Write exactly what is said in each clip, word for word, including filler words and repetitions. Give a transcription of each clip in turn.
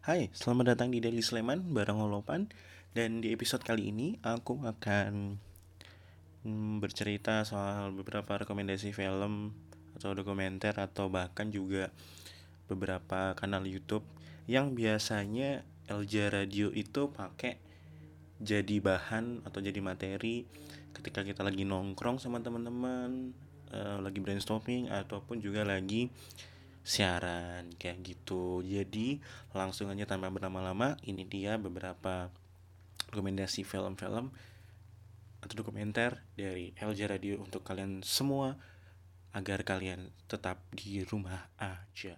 Hai, selamat datang di Daily Sleman bareng Holopan. Dan di episode kali ini aku akan hmm, bercerita soal beberapa rekomendasi film atau dokumenter atau bahkan juga beberapa kanal YouTube yang biasanya Elja Radio itu pakai jadi bahan atau jadi materi ketika kita lagi nongkrong sama teman-teman, eh, lagi brainstorming ataupun juga lagi siaran kayak gitu. Jadi langsung aja tanpa berlama-lama, ini dia beberapa rekomendasi film-film atau dokumenter dari L J Radio untuk kalian semua agar kalian tetap di rumah aja.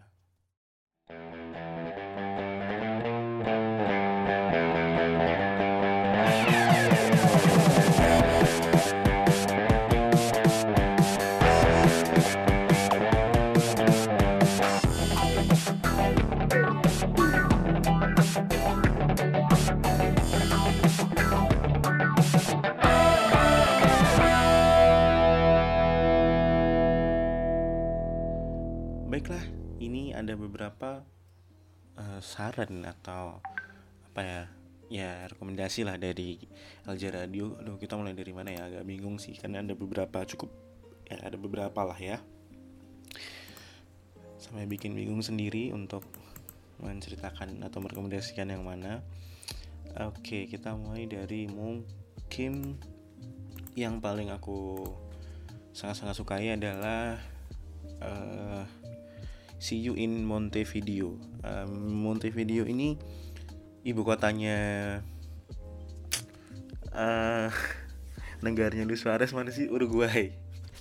Baiklah, ini ada beberapa uh, saran atau apa ya, ya rekomendasi lah dari L J Radio. Aduh, kita mulai dari mana ya? Agak bingung sih, karena ada beberapa cukup, ya ada beberapa lah ya. Sampai bikin bingung sendiri untuk menceritakan atau merekomendasikan yang mana. Oke, kita mulai dari mungkin yang paling aku sangat-sangat sukai adalah uh, See You in Montevideo. um, Montevideo ini ibu kotanya uh, negaranya Luis Suarez mana sih? Uruguay.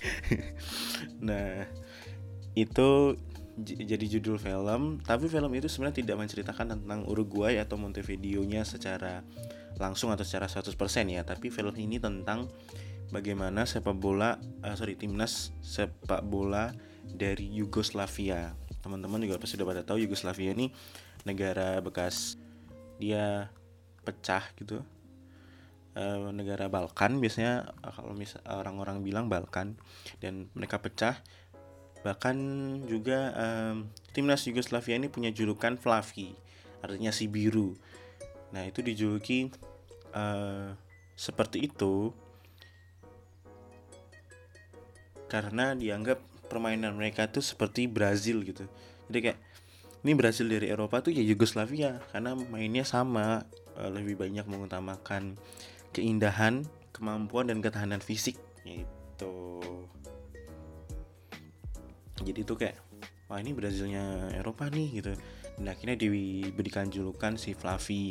Nah, itu j- jadi judul film, tapi film itu sebenarnya tidak menceritakan tentang Uruguay atau Montevideo-nya secara langsung atau secara seratus persen ya, tapi film ini tentang bagaimana sepak bola uh, sorry timnas sepak bola dari Yugoslavia. Teman-teman juga pasti sudah pada tahu Yugoslavia ini negara bekas dia pecah gitu, uh, negara Balkan biasanya, uh, kalau misal orang-orang bilang Balkan, dan mereka pecah. Bahkan juga um, timnas Yugoslavia ini punya julukan Flavi, artinya si biru. Nah, itu dijuluki uh, seperti itu karena dianggap permainan mereka tuh seperti Brazil gitu. Jadi kayak ini Brazil dari Eropa tuh ya Yugoslavia, karena mainnya sama, uh, lebih banyak mengutamakan keindahan, kemampuan dan ketahanan fisik gitu. Jadi tuh kayak, wah ini Brazilnya Eropa nih gitu. Dan akhirnya diberikan julukan si Flavi.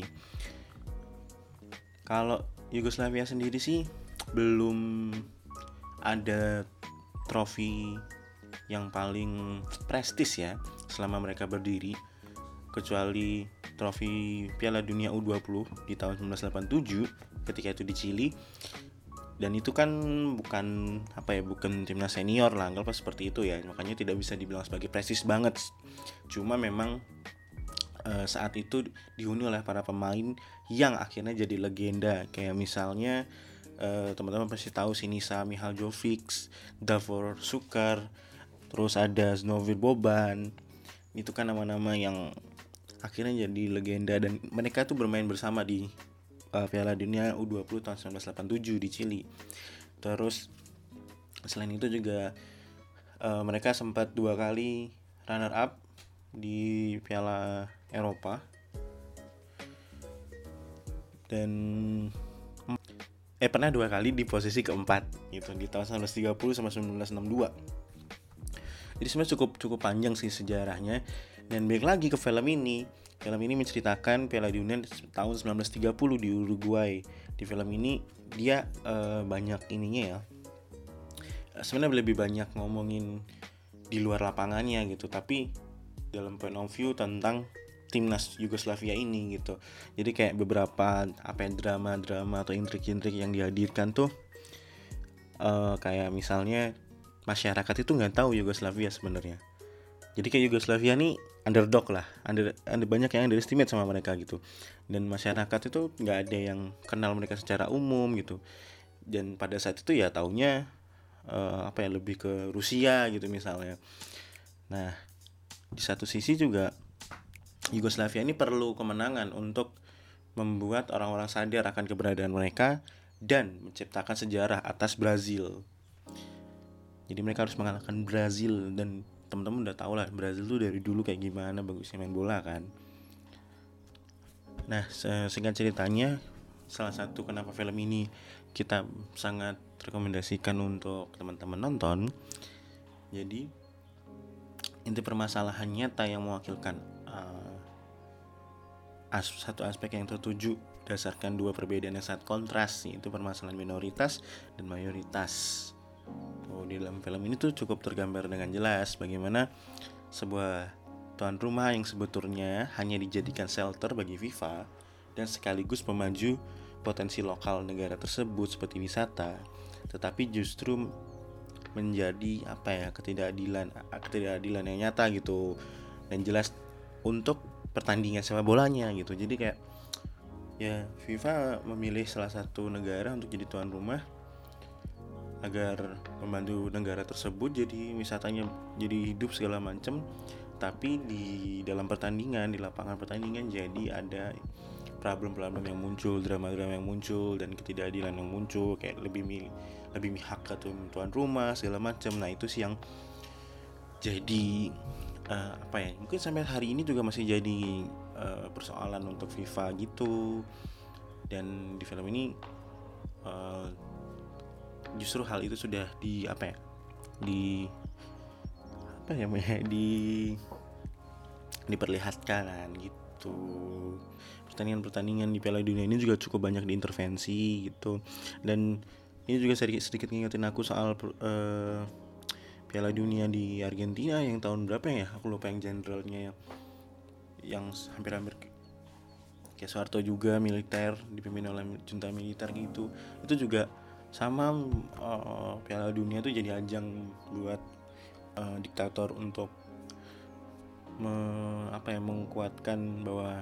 Kalau Yugoslavia sendiri sih belum ada trofi yang paling prestis ya selama mereka berdiri, kecuali trofi Piala Dunia U dua puluh di tahun seribu sembilan ratus delapan puluh tujuh ketika itu di Chili. Dan itu kan bukan apa ya, bukan timnas senior lah, anggaplah seperti itu ya, makanya tidak bisa dibilang sebagai prestis banget. Cuma memang uh, saat itu dihuni oleh para pemain yang akhirnya jadi legenda, kayak misalnya uh, teman-teman pasti tahu Sinisa Mihaljevic, Davor Šuker, terus ada Znovir Boban. Itu kan nama-nama yang akhirnya jadi legenda, dan mereka tuh bermain bersama di uh, Piala Dunia U dua puluh tahun seribu sembilan ratus delapan puluh tujuh di Chili. Terus selain itu juga uh, mereka sempat dua kali runner up di Piala Eropa, dan eh pernah dua kali di posisi keempat gitu di tahun seribu sembilan ratus tiga puluh sama seribu sembilan ratus enam puluh dua. Jadi sebenarnya cukup cukup panjang sih sejarahnya. Dan balik lagi ke film ini. Film ini menceritakan Piala Dunia tahun seribu sembilan ratus tiga puluh di Uruguay. Di film ini dia uh, banyak ininya ya. Sebenarnya lebih banyak ngomongin di luar lapangannya gitu, tapi dalam point of view tentang timnas Yugoslavia ini gitu. Jadi kayak beberapa apa ya, drama-drama atau intrik-intrik yang dihadirkan tuh uh, kayak misalnya masyarakat itu nggak tahu Yugoslavia sebenarnya. Jadi kayak Yugoslavia nih underdog lah, under, under banyak yang underestimate sama mereka gitu. Dan masyarakat itu nggak ada yang kenal mereka secara umum gitu. Dan pada saat itu ya taunya uh, apa ya, lebih ke Rusia gitu misalnya. Nah, di satu sisi juga Yugoslavia ini perlu kemenangan untuk membuat orang-orang sadar akan keberadaan mereka dan menciptakan sejarah atas Brazil. Jadi mereka harus mengalahkan Brazil, dan teman-teman udah tahu lah Brazil tuh dari dulu kayak gimana bagusnya main bola kan. Nah, singkat ceritanya, salah satu kenapa film ini kita sangat rekomendasikan untuk teman-teman nonton. Jadi inti permasalahan nyata yang mewakilkan uh, as- satu aspek yang tertuju berdasarkan dua perbedaan yang sangat kontras, yaitu permasalahan minoritas dan mayoritas. Oh, di dalam film ini tuh cukup tergambar dengan jelas bagaimana sebuah tuan rumah yang sebetulnya hanya dijadikan shelter bagi FIFA dan sekaligus pemaju potensi lokal negara tersebut seperti wisata, tetapi justru menjadi apa ya ketidakadilan ketidakadilan yang nyata gitu dan jelas untuk pertandingan sepak bolanya gitu. Jadi kayak ya FIFA memilih salah satu negara untuk jadi tuan rumah agar membantu negara tersebut jadi wisatanya jadi hidup segala macam, tapi di dalam pertandingan, di lapangan pertandingan jadi ada problem-problem yang muncul, drama-drama yang muncul, dan ketidakadilan yang muncul, kayak lebih milih lebih mihak ke tuan rumah segala macam. Nah itu sih yang jadi uh, apa ya mungkin sampai hari ini juga masih jadi uh, persoalan untuk FIFA gitu. Dan di film ini uh, justru hal itu sudah di apa ya di apa ya di diperlihatkan gitu. Pertandingan-pertandingan di Piala Dunia ini juga cukup banyak diintervensi gitu. Dan ini juga sedikit sedikit ngingetin aku soal uh, Piala Dunia di Argentina yang tahun berapa ya? Aku lupa yang jenderalnya yang, yang hampir-hampir kayak Soeharto juga militer, dipimpin oleh junta militer gitu. Itu juga sama uh, Piala Dunia tuh jadi ajang buat uh, diktator untuk me, apa ya menguatkan bahwa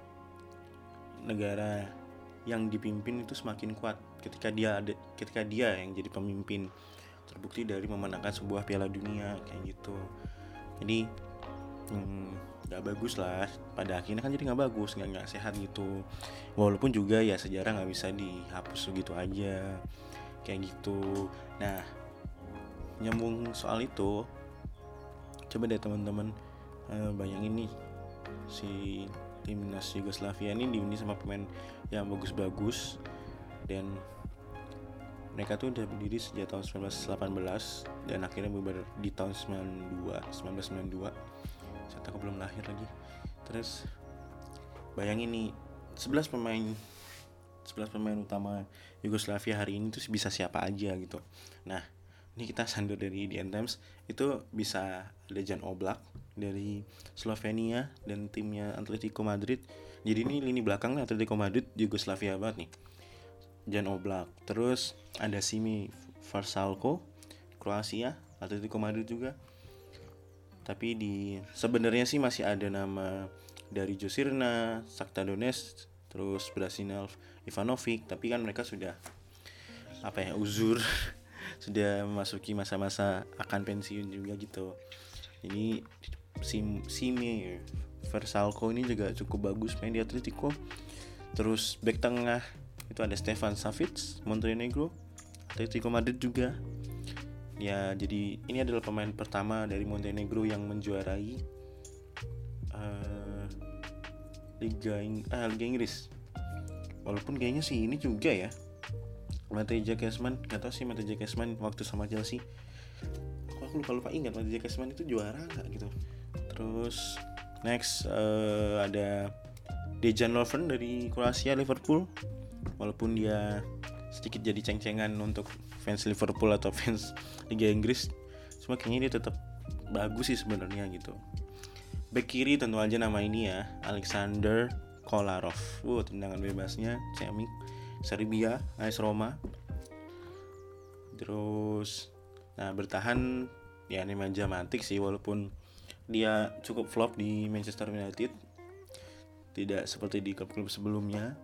negara yang dipimpin itu semakin kuat ketika dia ada ketika dia yang jadi pemimpin. Terbukti dari memenangkan sebuah Piala Dunia kayak gitu. Jadi hmm, gak bagus lah pada akhirnya kan, jadi gak bagus, gak, gak sehat gitu. Walaupun juga ya sejarah gak bisa dihapus begitu aja kayak gitu. Nah nyambung soal itu, coba deh teman-teman uh, bayangin nih si timnas Yugoslavia ini diundi sama pemain yang bagus-bagus, dan mereka tuh udah berdiri sejak tahun sembilan belas delapan belas dan akhirnya bubar di tahun sembilan puluh dua seribu sembilan ratus sembilan puluh dua. Saat aku belum lahir lagi. Terus bayangin nih sebelas pemain sebelas pemain utama Yugoslavia hari ini tuh bisa siapa aja gitu. Nah, ini kita sandur dari The End Times, itu bisa ada Jan Oblak dari Slovenia dan timnya Atletico Madrid. Jadi ini lini belakangnya Atletico Madrid Yugoslavia banget nih. Jan Oblak. Terus ada Simi Vrsaljko Kroasia, Atletico Madrid juga. Tapi di sebenarnya sih masih ada nama dari Josirna, Shakhtar Donetsk, terus Brasinov Ivanovic, tapi kan mereka sudah apa ya uzur sudah memasuki masa-masa akan pensiun juga gitu. Jadi Sim, Simi Vrsaljko ini juga cukup bagus main di Atletico. Terus back tengah itu ada Stefan Savic, Montenegro, Atletico Madrid juga. Ya, jadi ini adalah pemain pertama dari Montenegro yang menjuarai uh, Liga Ing- ah, Liga Inggris. Walaupun kayaknya sih ini juga ya Matej Kesman, gak tau sih Matej Kesman waktu sama Chelsea. Aku lupa lupa ingat Matej Kesman itu juara nggak gitu. Terus next uh, ada Dejan Lovren dari Kroasia, Liverpool. Walaupun dia sedikit jadi ceng-cengan untuk fans Liverpool atau fans Liga Inggris, cuma kayaknya dia tetap bagus sih sebenarnya gitu. Back kiri tentu aja nama ini ya, Alexander Kolarov. Wow, tendangan bebasnya Cemik, Serbia, A S Roma. Terus nah bertahan ya Nemanja Matic sih, walaupun dia cukup flop di Manchester United, tidak seperti di klub-klub sebelumnya.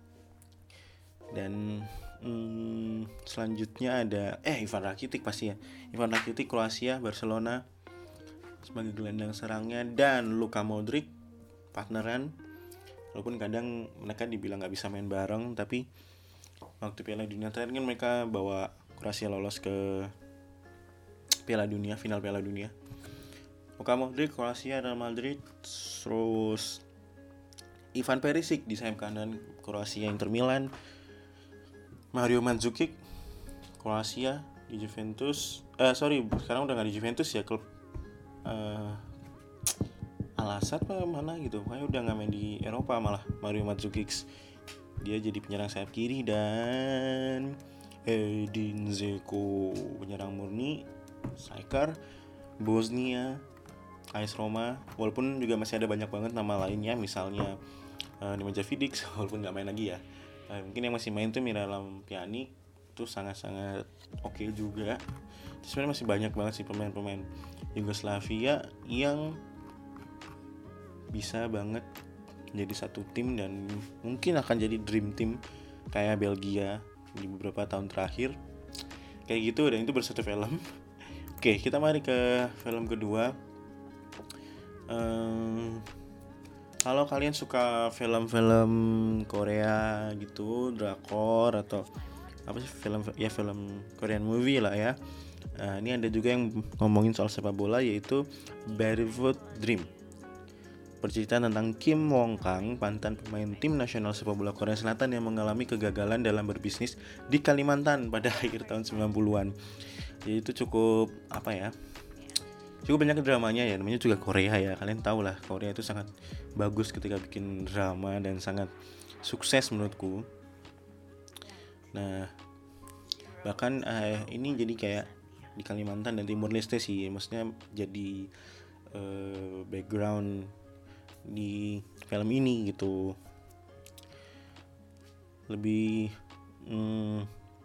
Dan hmm, selanjutnya ada eh Ivan Rakitic pasti ya. Ivan Rakitic Kroasia, Barcelona sebagai gelandang serangnya, dan Luka Modric partneran, walaupun kadang mereka dibilang nggak bisa main bareng, tapi waktu Piala Dunia terakhir kan mereka bawa Kroasia lolos ke Piala Dunia, final Piala Dunia. Luka Modric Kroasia, Real Madrid, terus Ivan Perisic di sayap kanan Kroasia, Inter Milan, Mario Mandzukic Kroasia di Juventus, eh sorry sekarang udah nggak di Juventus ya, klub uh, Al-Nassr apa mana gitu, pokoknya udah nggak main di Eropa malah. Mario Mandzukic dia jadi penyerang sayap kiri, dan Edin Dzeko penyerang murni, striker Bosnia, A S Roma, walaupun juga masih ada banyak banget nama lainnya, misalnya uh, Nemanja Vidic walaupun nggak main lagi ya. Uh, mungkin yang masih main tuh Miralem Pjanic, itu sangat-sangat oke okay juga. Sebenarnya masih banyak banget sih pemain-pemain Yugoslavia yang bisa banget jadi satu tim dan mungkin akan jadi dream team kayak Belgia di beberapa tahun terakhir kayak gitu. Dan itu bersatu film. Oke, kita mari ke film kedua. Um, kalau kalian suka film-film Korea gitu, drakor atau apa sih film ya film Korean movie lah ya. Nah, ini ada juga yang ngomongin soal sepak bola, yaitu Barefoot Dream. Bercerita tentang Kim Won Kang, mantan pemain tim nasional sepak bola Korea Selatan yang mengalami kegagalan dalam berbisnis di Kalimantan pada akhir tahun sembilan puluhan. Jadi itu cukup apa ya? Cukup banyak dramanya ya, namanya juga Korea ya. Kalian tahu lah, Korea itu sangat bagus ketika bikin drama dan sangat sukses menurutku. Nah, bahkan eh, ini jadi kayak di Kalimantan dan Timur Leste sih, maksudnya jadi eh, background di film ini gitu. Lebih hmm,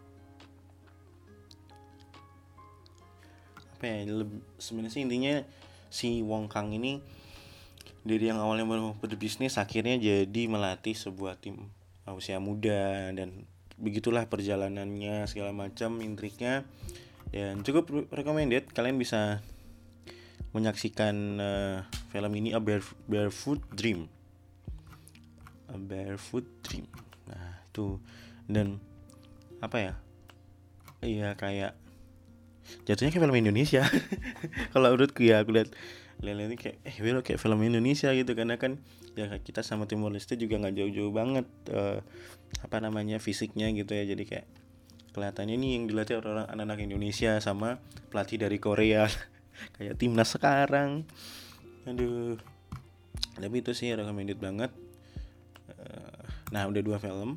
apa ya, lebih, sebenarnya sih intinya si Won Kang ini dari yang awalnya baru berbisnis akhirnya jadi melatih sebuah tim usia muda, dan begitulah perjalanannya segala macam intriknya, dan cukup recommended. Kalian bisa menyaksikan uh, film ini, A Bare, Barefoot Dream, A Barefoot Dream. Nah itu, dan apa ya, iya kayak jatuhnya kayak film Indonesia. Kalau menurutku ya, aku lihat lihat ini kayak eh well, kayak film Indonesia gitu, karena kan ya kita sama Timor Leste juga nggak jauh-jauh banget uh, apa namanya fisiknya gitu ya. Jadi kayak kelihatannya nih yang dilatih orang anak-anak Indonesia sama pelatih dari Korea kayak timnas sekarang. Aduh, tapi itu sih recommended banget. Uh, nah udah dua film.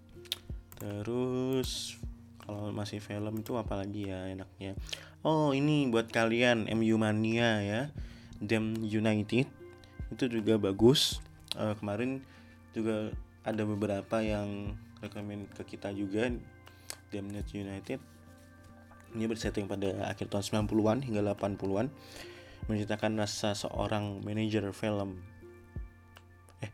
Terus kalau masih film itu apa lagi ya enaknya? Oh ini buat kalian M U mania ya, Damn United itu juga bagus. Uh, kemarin juga ada beberapa yang rekomend ke kita juga. Damn United ini bersetting pada akhir tahun sembilan puluhan hingga delapan puluhan, menceritakan rasa seorang manajer film. Eh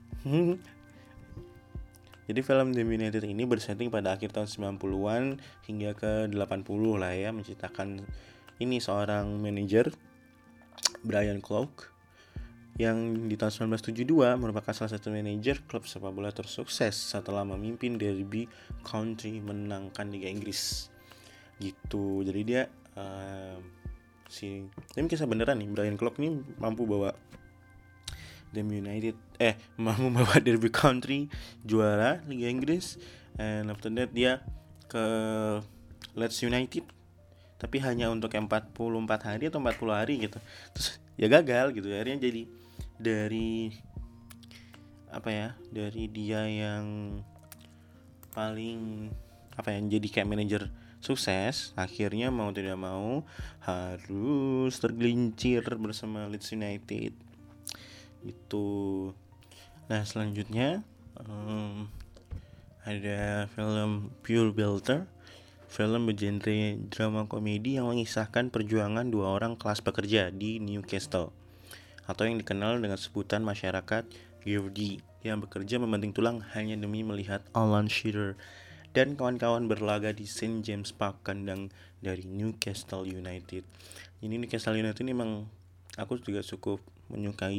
Jadi film The United ini bersetting pada akhir tahun sembilan puluhan hingga ke delapan puluh lah ya, menceritakan ini seorang manajer Brian Clough yang di tahun sembilan belas tujuh puluh dua merupakan salah satu manajer klub sepak bola tersukses setelah memimpin Derby County menangkan Liga Inggris. Gitu. Jadi dia uh, si ini kisah beneran nih, Brian Clough ini mampu bawa Damn United eh mampu membawa Derby County juara Liga Inggris, and after that dia ke Leeds United tapi hanya untuk empat puluh empat hari atau empat puluh hari gitu. Terus ya gagal gitu. Akhirnya jadi dari apa ya? Dari dia yang paling apa ya? Jadi kayak manajer sukses, akhirnya mau tidak mau harus tergelincir bersama Leeds United. Itu. Nah selanjutnya um, ada film Pure Belter, film bergenre drama komedi yang mengisahkan perjuangan dua orang kelas pekerja di Newcastle, atau yang dikenal dengan sebutan masyarakat Geordie, yang bekerja membanting tulang hanya demi melihat Alan Shearer dan kawan-kawan berlaga di Saint James Park, kandang dari Newcastle United. Ini Newcastle United ini memang aku juga cukup menyukai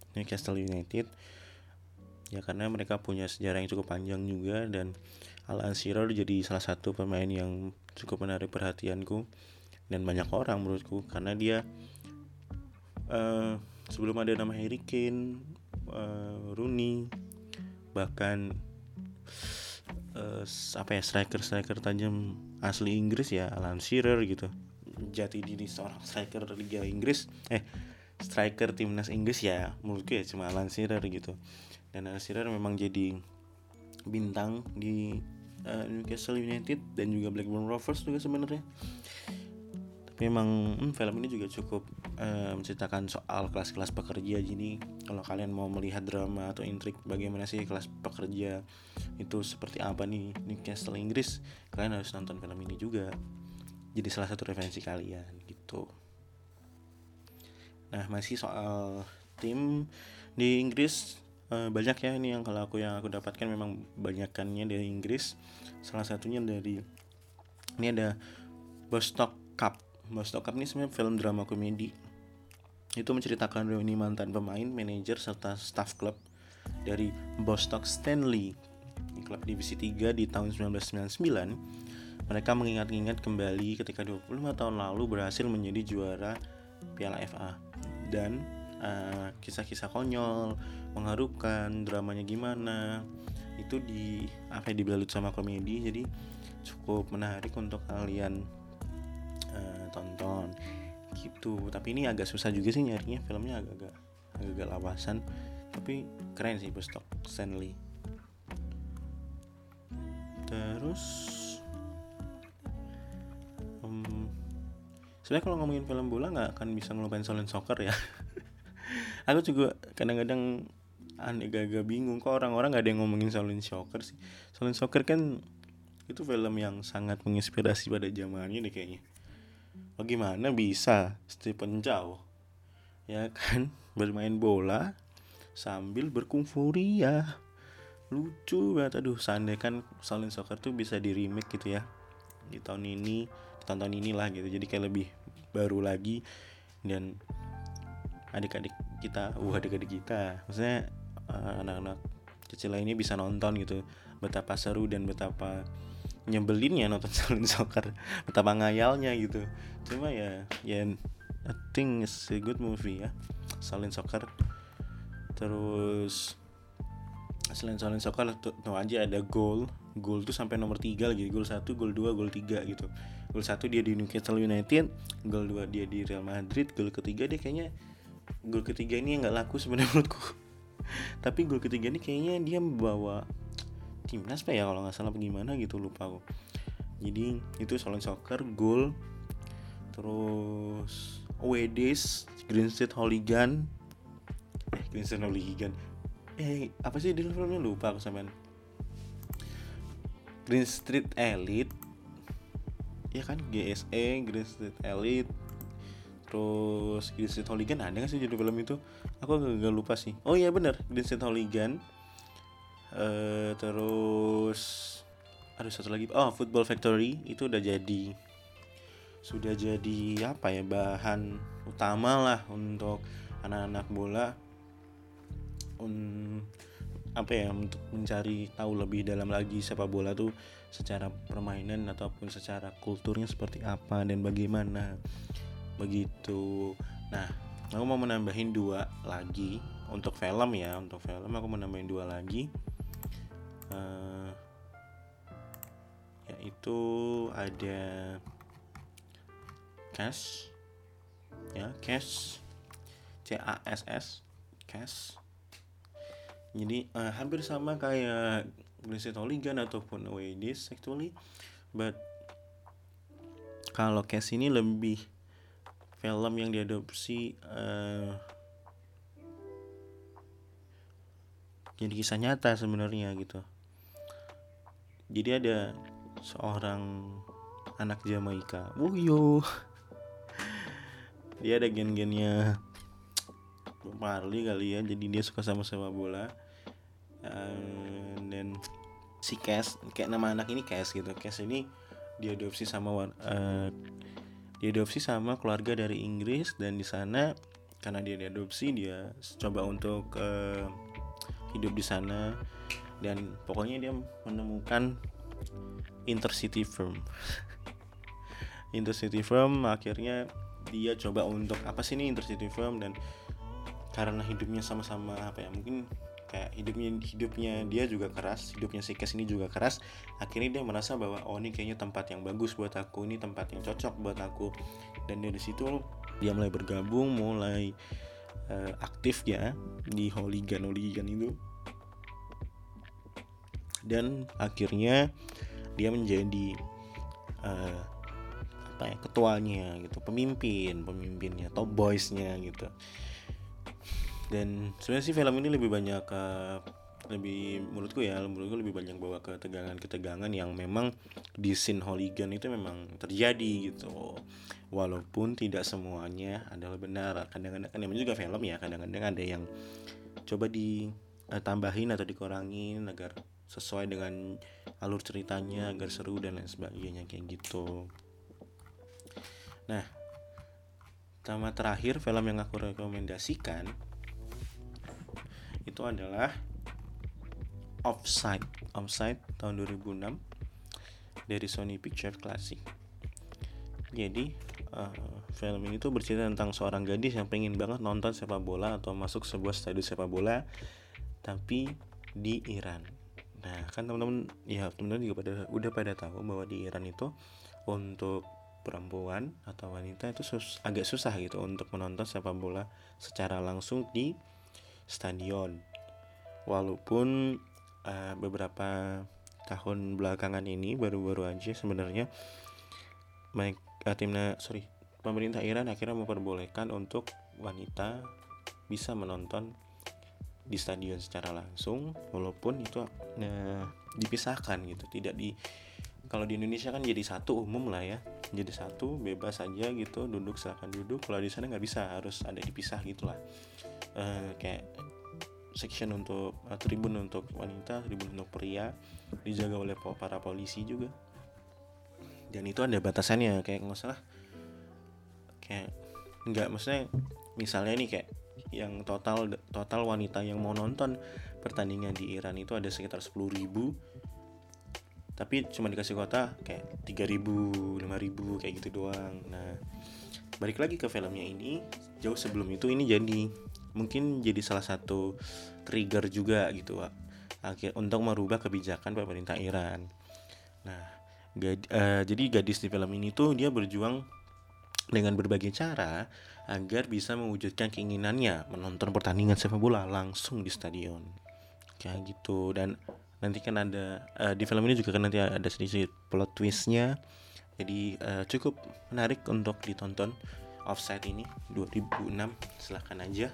Newcastle United. Ya karena mereka punya sejarah yang cukup panjang juga, dan Alan Shearer jadi salah satu pemain yang cukup menarik perhatianku dan banyak orang menurutku, karena dia uh, sebelum ada nama Harry Kane, uh, Rooney, bahkan uh, apa ya striker-striker tajam asli Inggris ya Alan Shearer gitu. Jati diri seorang striker Liga Inggris, eh striker timnas Inggris ya menurutku ya cuma Alan Shearer gitu. Dan Alan Shearer memang jadi bintang di uh, Newcastle United dan juga Blackburn Rovers juga sebenarnya. Tapi memang hmm, film ini juga cukup uh, menceritakan soal kelas-kelas pekerja. Jadi kalau kalian mau melihat drama atau intrik bagaimana sih kelas pekerja itu seperti apa nih Newcastle Inggris, kalian harus nonton film ini juga. Jadi salah satu referensi kalian gitu. Nah, masih soal tim di Inggris, uh, banyak ya ini yang kalau aku yang aku dapatkan memang banyakannya dari Inggris. Salah satunya dari ini ada Bostock Cup. Bostock Cup ini sebenarnya film drama komedi. Itu menceritakan reuni mantan pemain, manajer serta staff klub dari Bostock Stanley, klub divisi tiga di tahun sembilan belas sembilan puluh sembilan. Mereka mengingat-ingat kembali ketika dua puluh lima tahun lalu berhasil menjadi juara Piala F A. Dan uh, kisah-kisah konyol, mengharukan, dramanya gimana, itu di apa ya, dibalut sama komedi. Jadi cukup menarik untuk kalian uh, tonton gitu. Tapi ini agak susah juga sih nyarinya, filmnya agak-agak agak-agak lawasan. Tapi keren sih Bostock Stanley. Terus um, sebenarnya kalau ngomongin film bola nggak akan bisa ngelupain Silent Soccer ya. Aku juga kadang-kadang agak-agak bingung kok orang-orang nggak ada yang ngomongin Silent Soccer sih. Silent Soccer kan itu film yang sangat menginspirasi pada zamannya deh kayaknya. Bagaimana bisa Stephen Chow ya kan bermain bola sambil berkungfu ria, lucu banget. Aduh, seandainya kan Silent Soccer tuh bisa di remake gitu ya di tahun ini, di tahun inilah gitu. Jadi kayak lebih baru lagi dan adik-adik kita, uh adik-adik kita, maksudnya uh, anak-anak kecil lainnya bisa nonton gitu. Betapa seru dan betapa nyebelinnya nonton Silent Soccer, betapa ngayalnya gitu. Cuma ya, ya I think it's a good movie ya, Silent Soccer. Terus selain Silent Soccer tuh, tuh aja ada gol, gol tuh sampai nomor tiga lagi, gol satu, gol dua, gol tiga gitu. Gol satu dia di Newcastle United, gol dua dia di Real Madrid, gol ketiga dia kayaknya, gol ketiga ini yang nggak laku sebenarnya menurutku. Tapi gol ketiga ini kayaknya dia membawa timnas apa ya kalau nggak salah gimana gitu, lupa aku. Jadi itu Silent Soccer, gol. Terus away days, Green Street Hooligan, eh Green Street Hooligan, eh apa sih di filmnya lupa aku sampean. Green Street Elite, ya kan, G S E, Green Street Elite. Terus Green Street Hooligan ada nggak sih judul film itu? Aku agak lupa sih. Oh iya benar, Green Street Hooligan. Uh, terus ada satu lagi, oh Football Factory, itu udah jadi sudah jadi apa ya, bahan utama lah untuk anak-anak bola un, apa ya untuk mencari tahu lebih dalam lagi sepak bola tuh secara permainan ataupun secara kulturnya seperti apa dan bagaimana begitu. Nah, aku mau menambahin dua lagi untuk film ya, untuk film aku mau nambahin dua lagi. Uh, yaitu ada Cash, ya Cash, C A S S, Cash. Jadi uh, hampir sama kayak Green Street Hooligan ataupun Away Days actually, but kalau Cash ini lebih film yang diadopsi uh, jadi kisah nyata sebenarnya gitu. Jadi ada seorang anak Jamaika, wuyo, dia ada gen-gennya Marley kali ya, jadi dia suka sama sepak bola. Uh, dan si Cash, kayak nama anak ini Cash gitu. Cash ini diadopsi sama uh, diadopsi sama keluarga dari Inggris, dan di sana karena dia diadopsi, dia coba untuk uh, hidup di sana, dan pokoknya dia menemukan intercity firm. Intercity firm akhirnya dia coba untuk apa sih ini intercity firm, dan karena hidupnya sama-sama apa ya, mungkin kayak hidupnya hidupnya dia juga keras, hidupnya si Cass ini juga keras. Akhirnya dia merasa bahwa oh ini kayaknya tempat yang bagus buat aku, ini tempat yang cocok buat aku. Dan dari situ dia mulai bergabung, mulai uh, aktif ya di hooligan hooligan itu. Dan akhirnya dia menjadi uh, apa ya, ketuanya gitu, pemimpin, pemimpinnya, top boysnya gitu. Dan sebenarnya sih film ini lebih banyak uh, lebih menurutku ya menurutku lebih banyak bawa ketegangan-ketegangan yang memang di scene hooligan itu memang terjadi gitu, walaupun tidak semuanya adalah benar. Kadang-kadang kan namanya juga film ya, kadang-kadang ada yang coba ditambahin atau dikurangin agar sesuai dengan alur ceritanya, agar seru dan lain sebagainya kayak gitu. Nah, sama terakhir film yang aku rekomendasikan itu adalah Offside. Offside tahun dua ribu enam dari Sony Pictures Classic. Jadi uh, film ini tuh bercerita tentang seorang gadis yang pengen banget nonton sepak bola atau masuk sebuah stadion sepak bola, tapi di Iran. Nah, kan teman-teman ya teman-teman juga pada udah pada tahu bahwa di Iran itu untuk perempuan atau wanita itu sus, agak susah gitu untuk menonton sepak bola secara langsung di stadion. Walaupun uh, beberapa tahun belakangan ini baru-baru aja sebenarnya Mike, uh, timna sorry pemerintah Iran akhirnya memperbolehkan untuk wanita bisa menonton di stadion secara langsung, walaupun itu uh, dipisahkan gitu, tidak di kalau di Indonesia kan jadi satu umum lah ya, jadi satu bebas aja gitu, duduk silakan duduk. Kalau di sana nggak bisa, harus ada dipisah gitulah, uh, kayak section untuk uh, tribun untuk wanita, tribun untuk pria, dijaga oleh para polisi juga. Dan itu ada batasannya, kayak nggak salah kayak nggak, maksudnya misalnya nih kayak yang total total wanita yang mau nonton pertandingan di Iran itu ada sekitar sepuluh ribu, tapi cuma dikasih kuota kayak tiga ribu, lima ribu kayak gitu doang. Nah, balik lagi ke filmnya ini, jauh sebelum itu ini jadi mungkin jadi salah satu trigger juga gitu Wak, akhir untuk merubah kebijakan pemerintah Iran. Nah, gad, uh, jadi gadis di film ini tuh dia berjuang dengan berbagai cara agar bisa mewujudkan keinginannya menonton pertandingan sepak bola langsung di stadion kayak gitu. Dan nanti kan ada uh, di film ini juga kan nanti ada sedikit plot twistnya, jadi uh, cukup menarik untuk ditonton. Offside ini dua ribu enam, silahkan aja.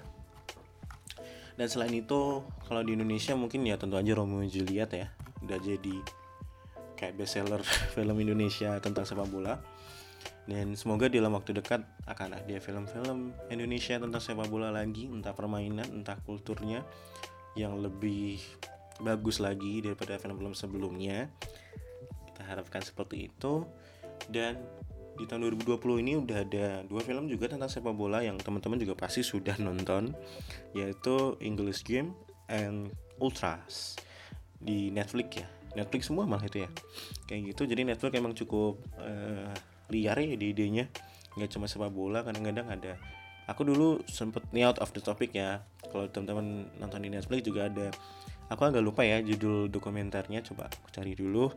Dan selain itu kalau di Indonesia mungkin ya tentu aja Romeo and Juliet ya, udah jadi kayak bestseller film Indonesia tentang sepak bola. Dan semoga dalam waktu dekat akan ada film-film Indonesia tentang sepak bola lagi, entah permainan, entah kulturnya yang lebih bagus lagi daripada film-film sebelumnya. Kita harapkan seperti itu. Dan di tahun dua ribu dua puluh ini udah ada dua film juga tentang sepak bola yang teman-teman juga pasti sudah nonton, yaitu English Game and Ultras di Netflix ya. Netflix semua malah itu ya. Kayak gitu. Jadi Netflix emang cukup uh, liar ya ide-idenya. Nggak cuma sepak bola, kadang-kadang ada. Aku dulu sempet nih out of the topic ya. Kalau teman-teman nonton di Netflix juga ada. Aku agak lupa ya judul dokumenternya, coba aku cari dulu.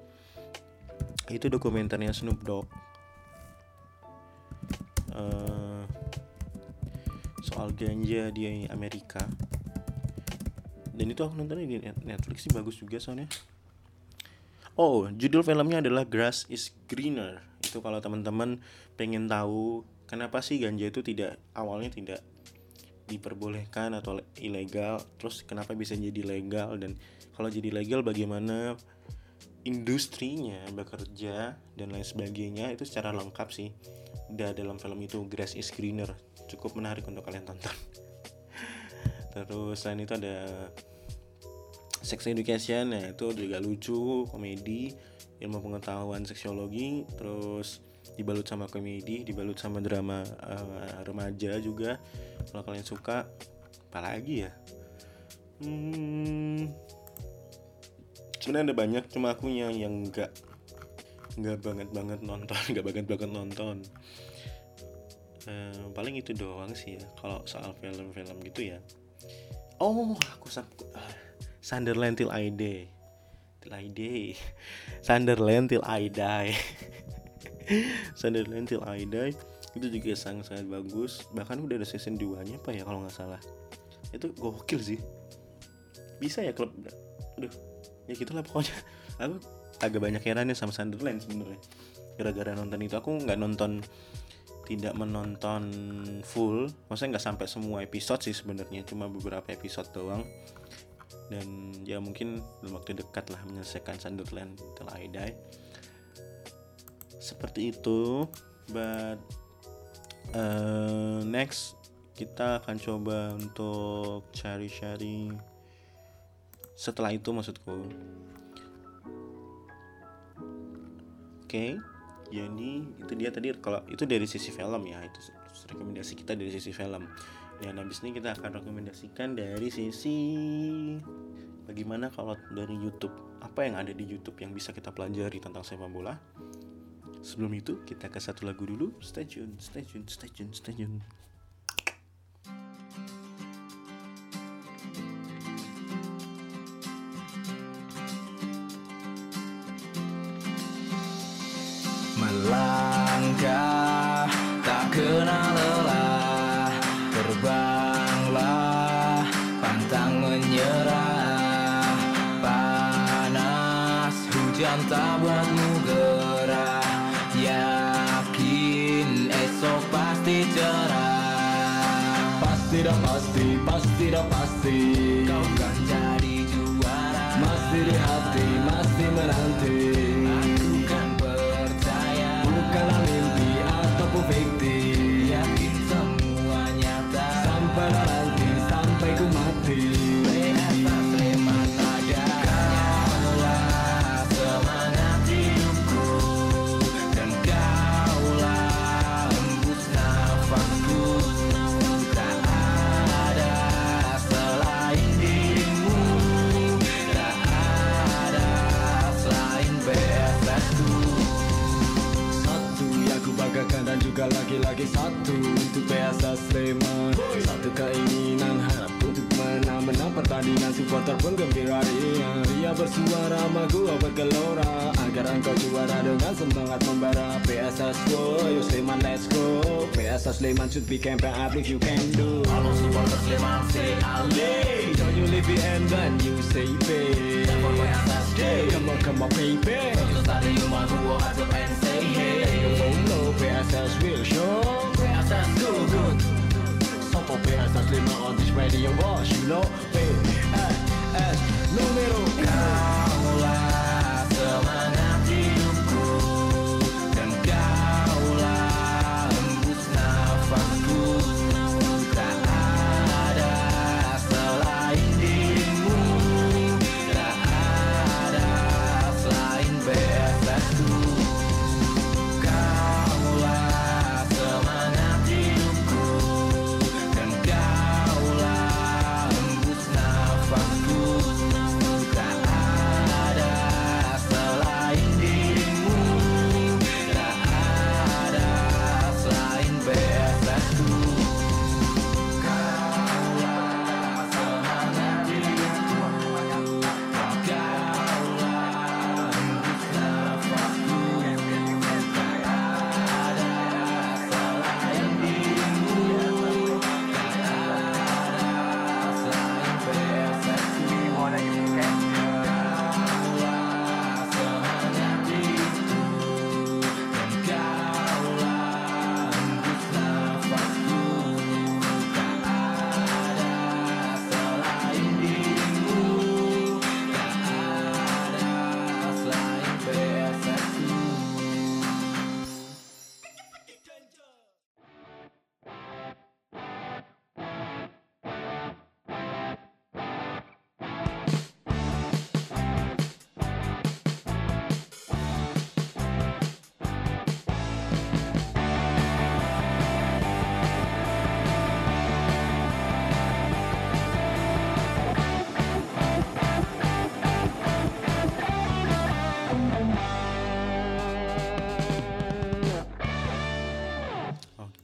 Itu dokumenternya Snoop Dogg. Uh, soal ganja di Amerika. Dan itu aku nontonnya di Netflix sih, bagus juga soalnya. Oh, judul filmnya adalah Grass is Greener. Itu kalau teman-teman pengen tahu kenapa sih ganja itu tidak awalnya tidak diperbolehkan atau ilegal, terus kenapa bisa jadi legal, dan kalau jadi legal bagaimana industrinya bekerja dan lain sebagainya, itu secara lengkap sih udah dalam film itu, Grass is Greener. Cukup menarik untuk kalian tonton. Terus selain itu ada Sex Education, ya itu juga lucu, komedi, ilmu pengetahuan seksiologi. Terus dibalut sama komedi, dibalut sama drama uh, remaja juga. Kalau kalian suka, apalagi ya? Hmm, sebenarnya ada banyak, cuma aku yang yang nggak nggak banget banget nonton, nggak banget banget nonton. Uh, paling itu doang sih ya. Kalau soal film-film gitu ya. Oh, aku uh, Sunderland Till I Die. Till I Die. Sunderland Till I Die. Sunderland Till I Die itu juga sangat-sangat bagus. Bahkan udah ada season dua-nya apa ya kalau nggak salah. Itu gokil sih. Bisa ya klub. Aduh, ya gitulah pokoknya. Aku agak banyak herannya sama Sunderland sebenarnya. Gara-gara nonton itu aku nggak nonton, tidak menonton full. Maksudnya nggak sampai semua episode sih sebenarnya, cuma beberapa episode doang. Dan ya mungkin dalam waktu dekat lah menyelesaikan Sunderland Till I Die. Seperti itu. But uh, next kita akan coba untuk cari-cari setelah itu maksudku. Oke, okay, jadi itu dia tadi, kalau itu dari sisi film ya, itu rekomendasi kita dari sisi film. Dan habis ini kita akan rekomendasikan dari sisi bagaimana kalau dari YouTube, apa yang ada di YouTube yang bisa kita pelajari tentang sepak bola. Sebelum itu kita ke satu lagu dulu. Stay tune, stay tune, stay tune, stay tune. Melangkah tak kenal lelah, terbanglah pantang menyerah. Panas hujan tak buatmu gerah, yakin esok pasti cerah. Pasti dah pasti, pasti dah pasti, kau kan jadi juara. masih di hati, masih menanti. Aku kan percaya, Bukanlah mimpi ataupun fiktif, yakin semua nyata. sampai nanti, sampai ku mati. P S S Sleman ada, kaulah semangat hidupku, dan kaulah hembus nafasku. Tak ada selain dirimu, tak ada selain P S S ku. Satu yang ku banggakan dan juga lagi-lagi satu untuk P S S Sleman. Satu keinginan harap untuk menang-menang pertandingan, supporter pun gembira ria. Ria bersuara, gua bergelora, agar engkau juara dengan semangat membara. P S S go, yo Sleman let's go. P S S Sleman should be campaign, I believe you can do. Halo supporter Sleman, say ale. Don't you leave it and then you say babe. For P S S day, Come on, come on baby. to stadium aku go up and say hey. Follow P S S will show. P S S go good. So for P S S Sleman on this radio boss, you know P S S numero Kaulah semangat hidupku, dan kaulah hembus nafasku. Tak ada selain dirimu, tak ada selain P S S ku. Kaulah semangat hidupku, dan kaulah hembus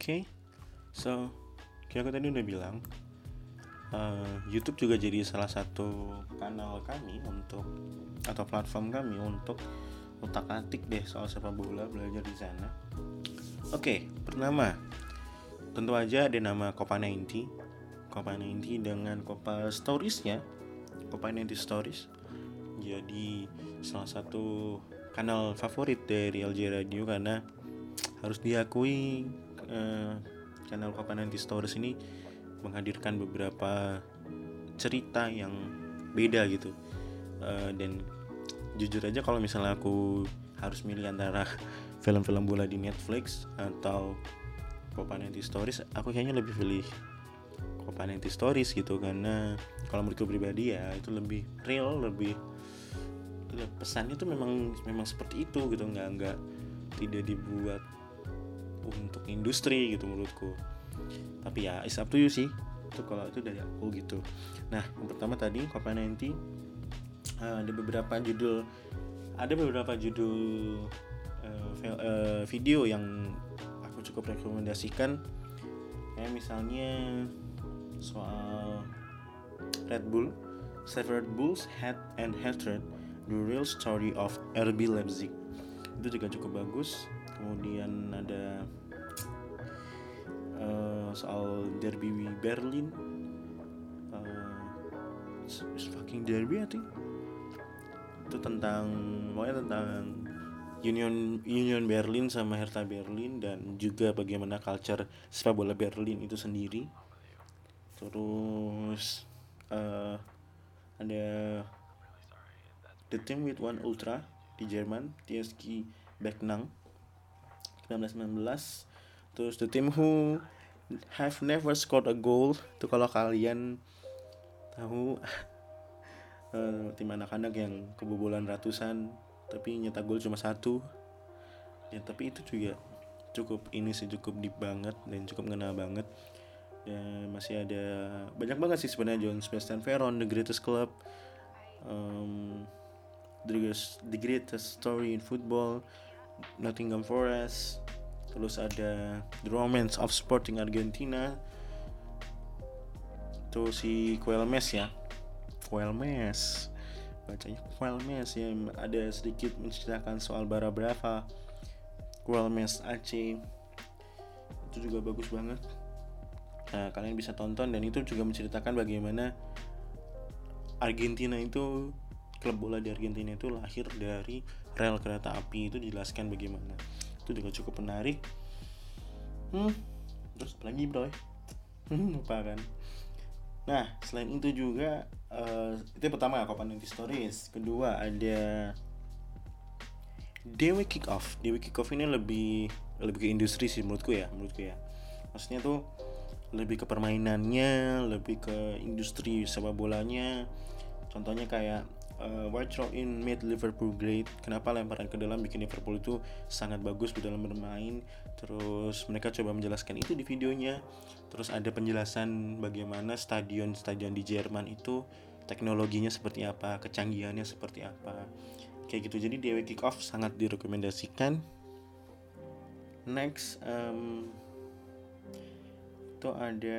okay, so kayak aku tadi udah bilang, uh, YouTube juga jadi salah satu kanal kami untuk atau platform kami untuk utak-atik deh soal sepak bola, belajar di sana. Oke, okay, pertama tentu aja ada nama Copa sembilan puluh, Copa sembilan puluh dengan Copa Stories-nya, Copa sembilan puluh Stories. Jadi salah satu kanal favorit dari L J Radio karena harus diakui eh, channel Copa sembilan puluh Stories ini menghadirkan beberapa cerita yang beda gitu. Uh, dan jujur aja kalau misalnya aku harus milih antara film-film bola di Netflix atau Copa sembilan puluh Stories, aku kayaknya lebih pilih Copa sembilan puluh Stories gitu, karena kalau menurutku pribadi ya itu lebih real, lebih ya, pesannya tuh memang memang seperti itu gitu, nggak nggak tidak dibuat untuk industri gitu menurutku. Tapi ya it's up to you sih, itu kalau itu dari aku gitu. Nah, yang pertama tadi Copa sembilan puluh, uh, ada beberapa judul ada beberapa judul uh, uh, video yang aku cukup rekomendasikan, kayak misalnya soal Red Bull, Severed Bulls Head and Hatred, The Real Story of R B Leipzig, itu juga cukup bagus. Kemudian ada Uh, soal derby Berlin, uh, it's, it's fucking derby I think. Itu tentang pokoknya tentang Union Union Berlin sama Hertha Berlin, dan juga bagaimana culture sepak bola Berlin itu sendiri. Terus uh, ada The Team with One Ultra di Jerman, T S G Backnang sembilan belas sembilan belas. Terus The Team Who Have Never Scored a Goal, itu kalau kalian tahu uh, tim anak-anak yang kebobolan ratusan tapi nyetak gol cuma satu. Ya tapi itu juga cukup ini sih, cukup deep banget dan cukup ngena banget. Dan masih ada banyak banget sih sebenarnya. John Sebastian Veron, The Greatest Club, um, the, greatest, the Greatest Story in Football, Nottingham Forest. Terus ada The Romance of Sporting Argentina, itu si Quilmes ya, Quilmes bacanya Quilmes ya. Ada sedikit menceritakan soal Barra Brava, Quilmes Aceh, itu juga bagus banget. Nah, kalian bisa tonton, dan itu juga menceritakan bagaimana Argentina itu, klub bola di Argentina itu lahir dari rel kereta api. Itu dijelaskan bagaimana. Itu juga cukup menarik. Hmm, terus apa lagi bro? Hmm, lupa kan. Nah, selain itu juga uh, itu pertama Copa sembilan puluh Stories. Kedua ada Dewi Kick-Off. Dewi Kick-Off ini lebih lebih ke industri sih menurutku ya, menurutku ya. Maksudnya tuh lebih ke permainannya, lebih ke industri sepak bolanya. Contohnya kayak Uh, White Throw In made Liverpool great. Kenapa lemparan ke dalam bikin Liverpool itu sangat bagus di dalam bermain. Terus mereka coba menjelaskan itu di videonya. Terus ada penjelasan bagaimana stadion-stadion di Jerman itu teknologinya seperti apa, kecanggihannya seperti apa, kayak gitu. Jadi D W Kick-Off sangat direkomendasikan. Next um, itu ada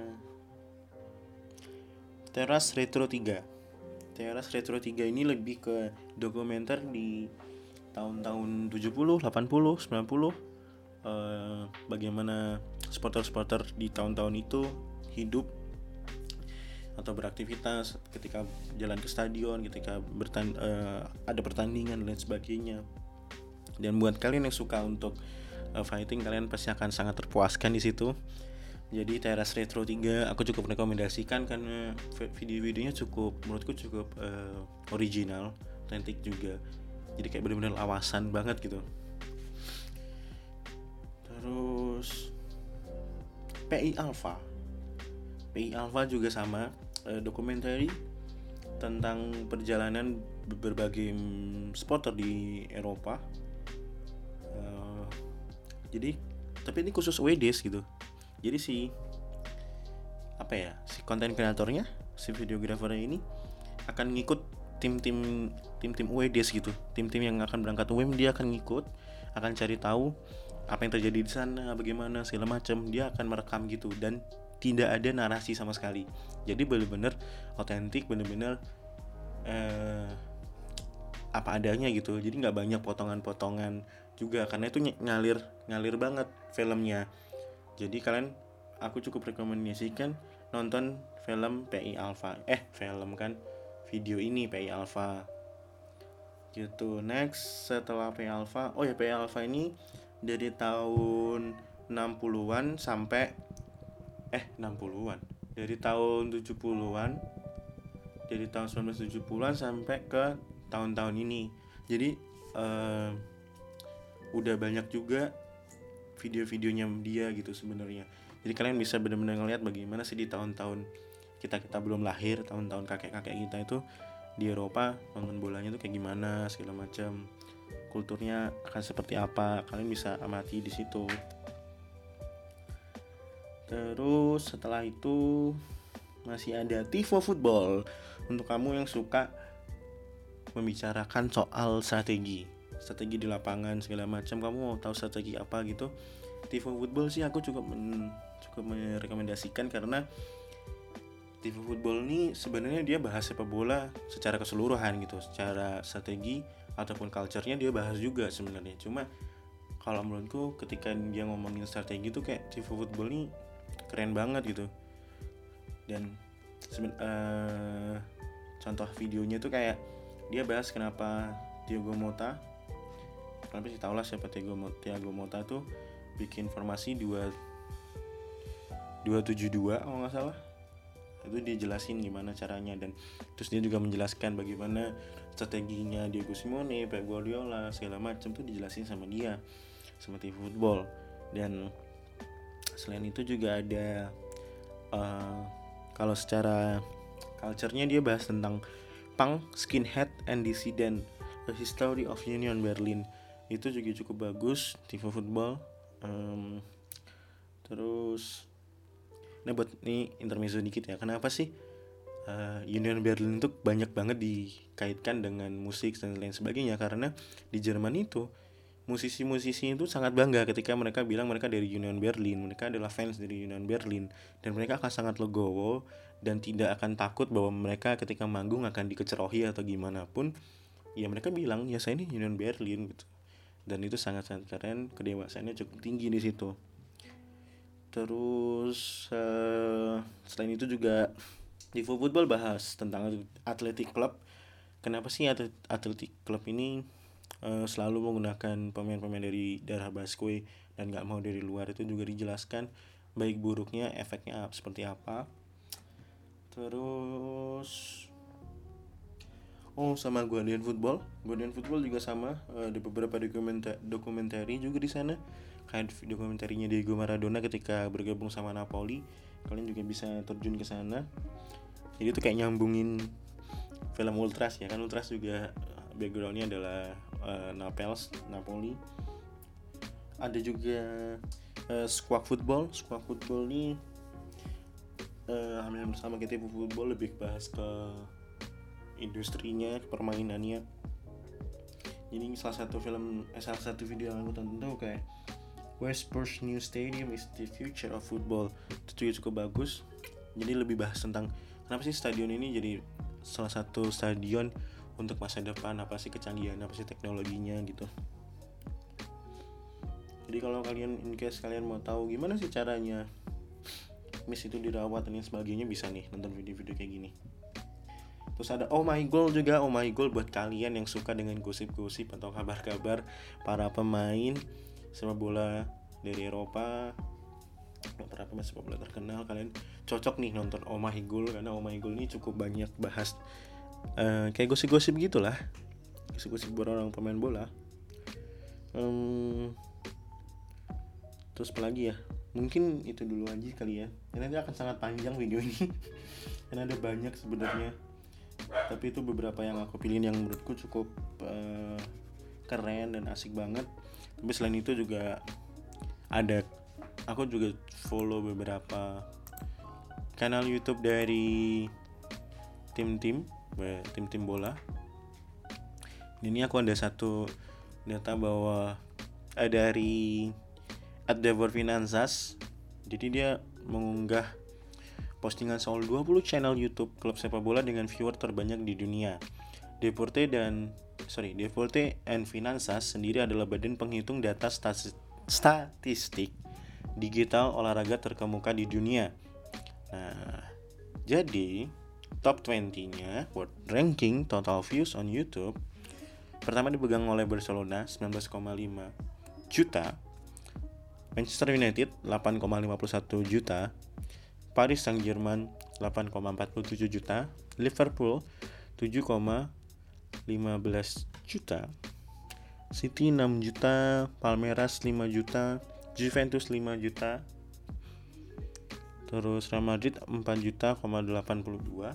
Teras Retro tiga. Teras Retro tiga ini lebih ke dokumenter di tahun-tahun tujuh puluh, delapan puluh, sembilan puluh, uh, bagaimana supporter-supporter di tahun-tahun itu hidup atau beraktivitas ketika jalan ke stadion, ketika bertand- uh, ada pertandingan dan lain sebagainya. Dan buat kalian yang suka untuk uh, fighting, kalian pasti akan sangat terpuaskan di situ. Jadi Teras Retro tiga aku cukup rekomendasikan karena video-videonya cukup, menurutku cukup uh, original, otentik juga. Jadi kayak benar-benar lawasan banget gitu. Terus P I Alpha. P I Alpha juga sama, uh, dokumenter tentang perjalanan berbagai supporter di Eropa. Uh, jadi tapi ini khusus W D S gitu. Jadi si apa ya, si konten kreatornya, si videografernya ini akan ngikut tim-tim tim-tim W D S gitu. Tim-tim yang akan berangkat U M dia akan ngikut, akan cari tahu apa yang terjadi di sana, bagaimana segala macam, dia akan merekam gitu dan tidak ada narasi sama sekali. Jadi benar-benar otentik, benar-benar eh, apa adanya gitu. Jadi nggak banyak potongan-potongan juga karena itu ngalir ngalir banget filmnya. Jadi kalian, aku cukup rekomendasikan nonton film P I Alpha. Eh film kan, video ini P I Alpha gitu. Next setelah P I Alpha, oh ya P I Alpha ini dari tahun enam puluhan sampai eh enam puluhan dari tahun tujuh puluhan, dari tahun sembilan belas tujuh puluhan sampai ke tahun-tahun ini. Jadi uh, udah banyak juga video-videonya dia gitu sebenarnya. Jadi kalian bisa benar-benar ngeliat bagaimana sih di tahun-tahun kita kita belum lahir, tahun-tahun kakek-kakek kita itu di Eropa nonton bolanya tuh kayak gimana segala macam, kulturnya akan seperti apa, kalian bisa amati di situ. Terus setelah itu masih ada Tifo Football untuk kamu yang suka membicarakan soal strategi, strategi di lapangan segala macam. Kamu mau tahu strategi apa gitu? Tifo Football sih aku cukup men, cukup merekomendasikan karena Tifo Football ini sebenarnya dia bahas sepak bola secara keseluruhan gitu, secara strategi ataupun culture-nya dia bahas juga sebenarnya. Cuma kalau menurutku ketika dia ngomongin strategi tuh kayak Tifo Football ini keren banget gitu. Dan seben- uh, contoh videonya tuh kayak dia bahas kenapa Thiago Motta, kalian pasti tahu lah siapa Thiago Motta. Thiago Motta tuh bikin formasi dua tujuh dua kalau nggak salah. Itu dia jelasin gimana caranya, dan terus dia juga menjelaskan bagaimana strateginya Diego Simeone, Pep Guardiola segala macam tuh dijelasin sama dia, sama Tifo Football. Dan selain itu juga ada uh, kalau secara culture-nya dia bahas tentang punk, skinhead, and dissident, a history of Union Berlin. Itu juga cukup bagus Tifo Football. Um, terus nah buat ini intermezzo dikit ya, kenapa sih uh, Union Berlin itu banyak banget dikaitkan dengan musik dan lain sebagainya? Karena di Jerman itu musisi-musisi itu sangat bangga ketika mereka bilang mereka dari Union Berlin, mereka adalah fans dari Union Berlin, dan mereka akan sangat legowo dan tidak akan takut bahwa mereka ketika manggung akan dikecerohi atau gimana pun. Ya mereka bilang ya saya ini Union Berlin gitu, dan itu sangat-sangat keren, kedewasaannya cukup tinggi di situ. Terus uh, selain itu juga Tifo Football bahas tentang Athletic Club. Kenapa sih Athletic Club ini uh, selalu menggunakan pemain-pemain dari daerah Basque dan gak mau dari luar, itu juga dijelaskan baik buruknya, efeknya seperti apa. Terus oh sama Guardian Football, Guardian Football juga sama, uh, ada beberapa dokumenter dokumentari juga di sana. Kayak dokumentarinya Diego Maradona ketika bergabung sama Napoli, kalian juga bisa terjun ke sana. Jadi itu kayak nyambungin film Ultras ya kan, Ultras juga backgroundnya adalah uh, Napels, Napoli. Ada juga uh, Squawk Football, Squawk Football ini uh, hampir bersama kita Tifo Football, lebih bahas ke industrinya, permainannya. Jadi salah satu film, eh, salah satu video yang aku tonton tuh kayak West Spurs New Stadium is the future of football. Itu juga cukup bagus. Jadi lebih bahas tentang kenapa sih stadion ini jadi salah satu stadion untuk masa depan, apa sih kecanggihan, apa sih teknologinya gitu. Jadi kalau kalian in case kalian mau tahu gimana sih caranya Miss itu dirawat dan sebagainya, bisa nih nonton video-video kayak gini. Terus ada Oh My Goal juga, Oh My Goal buat kalian yang suka dengan gosip-gosip atau kabar-kabar para pemain sepak bola dari Eropa, para pemain sepak bola terkenal, kalian cocok nih nonton Oh My Goal, karena Oh My Goal ini cukup banyak bahas uh, kayak gosip-gosip gitulah, gosip-gosip orang pemain bola. Um, terus apa lagi ya? Mungkin itu dulu aja kali ya. Karena nanti akan sangat panjang video ini, karena ada banyak sebenarnya. Tapi itu beberapa yang aku pilih yang menurutku cukup uh, keren dan asik banget. Tapi selain itu juga ada, aku juga follow beberapa kanal YouTube dari tim-tim tim-tim bola. Ini aku ada satu data bahwa eh, dari at Devor Finanzas. Jadi dia mengunggah postingan soal dua puluh channel YouTube klub sepak bola dengan viewer terbanyak di dunia. Deporte dan sorry, Deporte and Finanzas sendiri adalah badan penghitung data stas- statistik digital olahraga terkemuka di dunia. Nah, jadi top dua puluh-nya world ranking total views on YouTube pertama dipegang oleh Barcelona sembilan belas koma lima juta, Manchester United delapan koma lima puluh satu juta, Paris Saint-Germain delapan koma empat puluh tujuh juta, Liverpool tujuh koma lima belas juta, City enam juta, Palmeiras lima juta, Juventus lima juta, terus Real Madrid empat juta koma delapan puluh dua.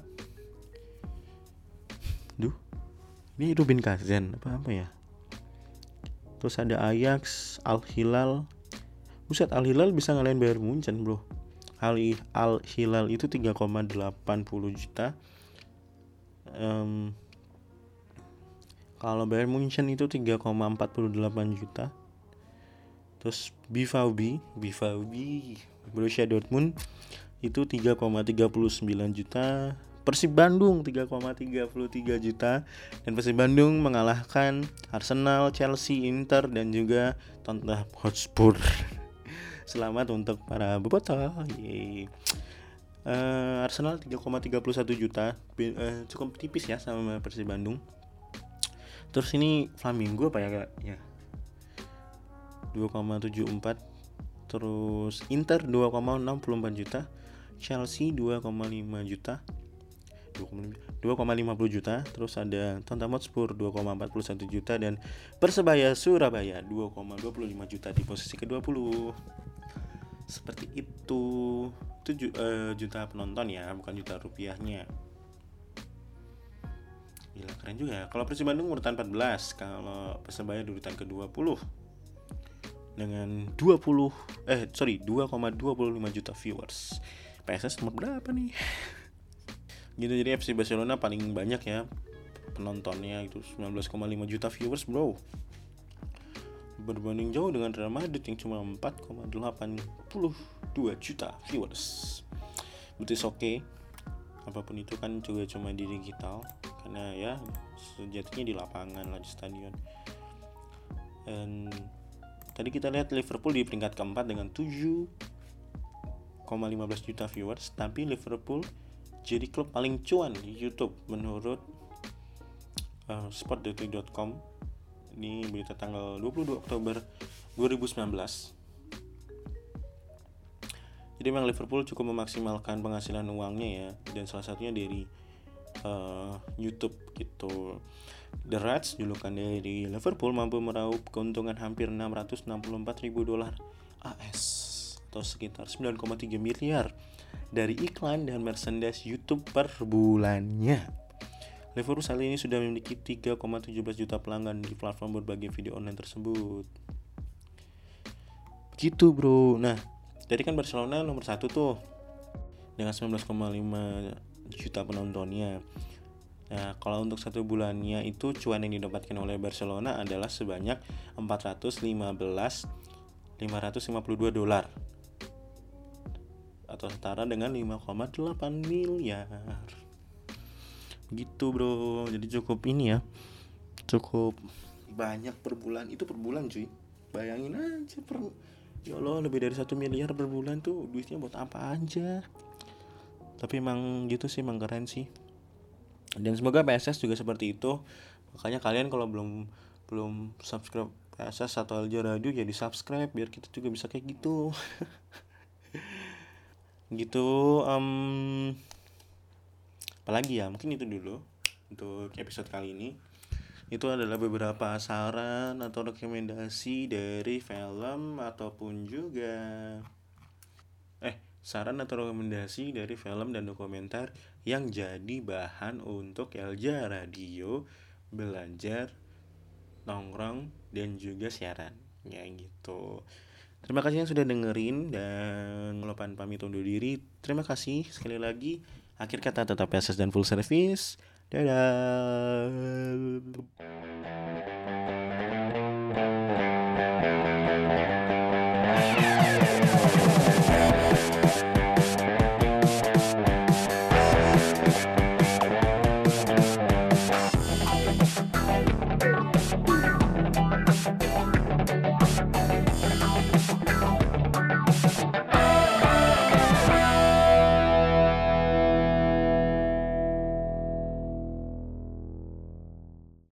Duh, ini Rubin Kazan apa apa ya? Terus ada Ajax, Al Hilal. Buset, Al Hilal bisa ngalahin Bayern Munchen, bro. Al Al Hilal itu tiga koma delapan puluh juta. Um, kalau Bayern Munchen itu tiga koma empat puluh delapan juta. Terus B V B, B V B Borussia Dortmund itu tiga koma tiga puluh sembilan juta. Persib Bandung tiga koma tiga puluh tiga juta. Dan Persib Bandung mengalahkan Arsenal, Chelsea, Inter dan juga Tottenham Hotspur. Selamat untuk para bobotoh. Uh, Arsenal tiga koma tiga puluh satu juta, uh, cukup tipis ya sama Persib Bandung. Terus ini Flamingo apa ya kak? Ya. dua koma tujuh empat, terus Inter dua koma enam puluh empat juta, Chelsea dua koma lima juta, dua koma lima puluh juta, terus ada Tottenham Hotspur dua koma empat puluh satu juta dan Persebaya Surabaya dua koma dua puluh lima juta di posisi kedua puluh. Seperti itu. Itu uh, juta penonton ya, bukan juta rupiahnya. Gila, keren juga ya. Kalau Persib Bandung urutan empat belas, kalau Persebaya di urutan ke dua puluh. Dengan dua puluh eh sorry dua koma dua puluh lima juta viewers. P S S nomor berapa nih? Gitu, jadi F C Barcelona paling banyak ya penontonnya, itu sembilan belas koma lima juta viewers, bro. Berbanding jauh dengan Real Madrid yang cuma empat koma delapan puluh dua juta viewers. But it's okay. Apapun itu kan juga cuma di digital, karena ya sejatinya di lapangan lah, di stadion. Dan tadi kita lihat Liverpool di peringkat keempat dengan tujuh koma lima belas juta viewers, tapi Liverpool jadi klub paling cuan di YouTube menurut uh, sport detik dot com. Ini berita tanggal dua puluh dua Oktober dua ribu sembilan belas. Jadi memang Liverpool cukup memaksimalkan penghasilan uangnya ya, dan salah satunya dari uh, YouTube gitu. The Reds, julukan dari Liverpool, mampu meraup keuntungan hampir enam ratus enam puluh empat ribu dolar A S atau sekitar sembilan koma tiga miliar dari iklan dan merchandise YouTube per bulannya. Liverpool saat ini sudah memiliki tiga koma tujuh belas juta pelanggan di platform berbagai video online tersebut. Begitu, bro. Nah, tadi kan Barcelona nomor satu tuh dengan sembilan belas koma lima juta penontonnya. Nah, kalau untuk satu bulannya itu cuan yang didapatkan oleh Barcelona adalah sebanyak empat ratus lima belas ribu lima ratus lima puluh dua dolar atau setara dengan lima koma delapan miliar. Gitu, bro. Jadi cukup ini ya. Cukup banyak per bulan. Itu per bulan, cuy. Bayangin aja per ya Allah, lebih dari satu miliar per bulan tuh duitnya buat apa aja. Tapi emang gitu sih, emang keren sih. Dan semoga P S S juga seperti itu. Makanya kalian kalau belum belum subscribe P S S atau Alja Radio, ya di subscribe biar kita juga bisa kayak gitu. Gitu. um, Apalagi ya, mungkin itu dulu untuk episode kali ini. Itu adalah beberapa saran atau rekomendasi dari film ataupun juga eh saran atau rekomendasi dari film dan dokumenter yang jadi bahan untuk Elja Radio belajar, nongkrong, dan juga siaran. Ya gitu. Terima kasih yang sudah dengerin, dan lupa pamit undur diri. Terima kasih sekali lagi. Akhir kata tetap P S S dan full service. Dadah.